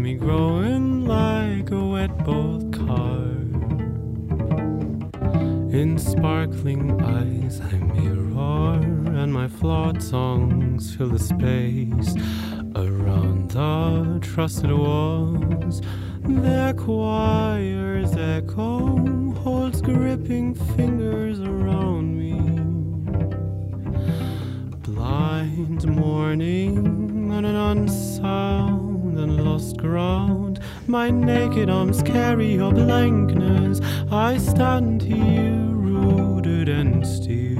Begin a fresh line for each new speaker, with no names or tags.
me growing like a wet bolt car. In sparkling eyes I mirror, and my flawed songs fill the space around the trusted walls. Their choir's echo holds gripping fingers around me. Blind morning on an unsound and lost ground, my naked arms carry your blankness. I stand here rooted and still.